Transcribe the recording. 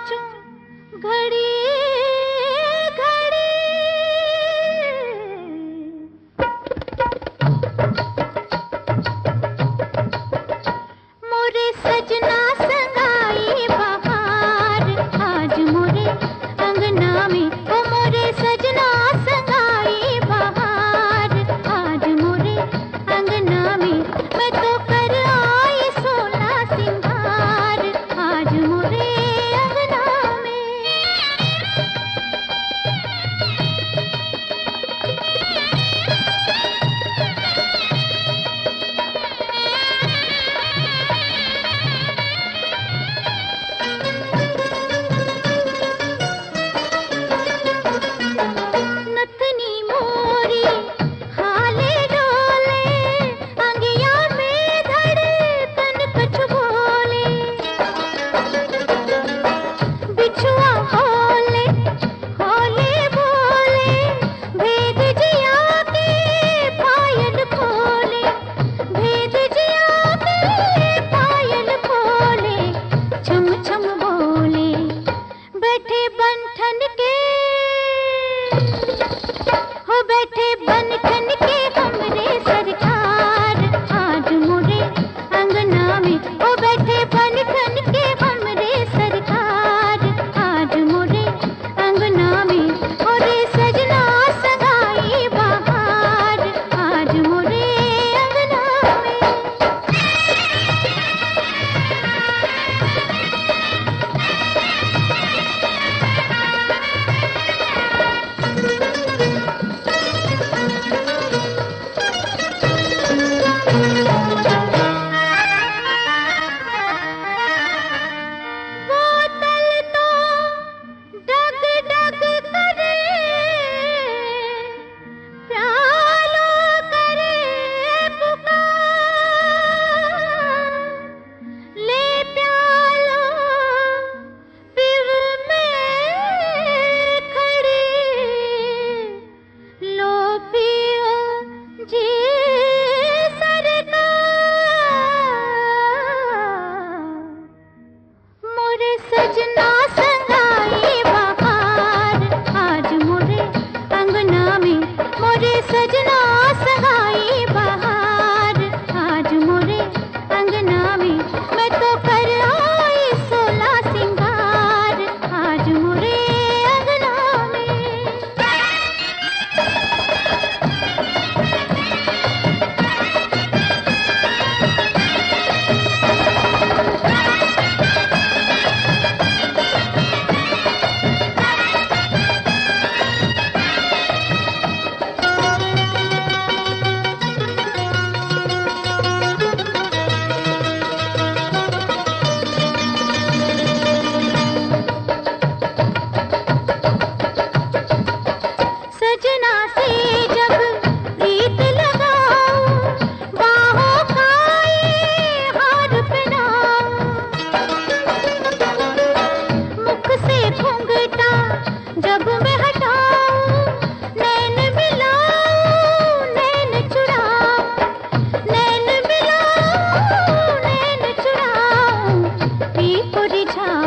सोचूं घड़ी घड़ी। मोरे सजना संगाई बहार आज मोरे अंगना में। ओ मोरे सजना संगाई बहार आज मोरे अंगना में। मैं तो कर आई सोला सिंगार आज मोरे अंगना में। नथनी मोरी हाले डोले अंगिया में धड़कन कछु बोले। बिछुआ होले होले बोले भेद जिया के पायल खोले। भेद जिया के पायल खोले छम छम बोले। बैठे बंठन के हो बैठे बंठन के हमरे सरकार आज मोरे अंगना में। ओ बैठे बंठन के हमरे सरकार आज मोरे अंगना में। मोरे सजना सगाई बहार आज मोरे अंगना में। बोतल तो डग डग करे प्यालो करे पुकार। ले प्यालो पिव में खड़ी लो पियो जी सरकार। मोरे सजना संगाई बहार आज मोरे अंगना में। मोरे सजना संगाई बहार आज मोरे अंगना में। मैं तो कर आई सोला सिंगार आज मोरे अंगना में। सजना से जब प्रीत लगाऊं बाहों का ये हार पहनाऊं। मुख से घूंघटा जब मैं हटाऊं नैन मिलाऊं नैन चुराऊं। नैन मिलाऊं नैन चुराऊं पी को रिझाऊं।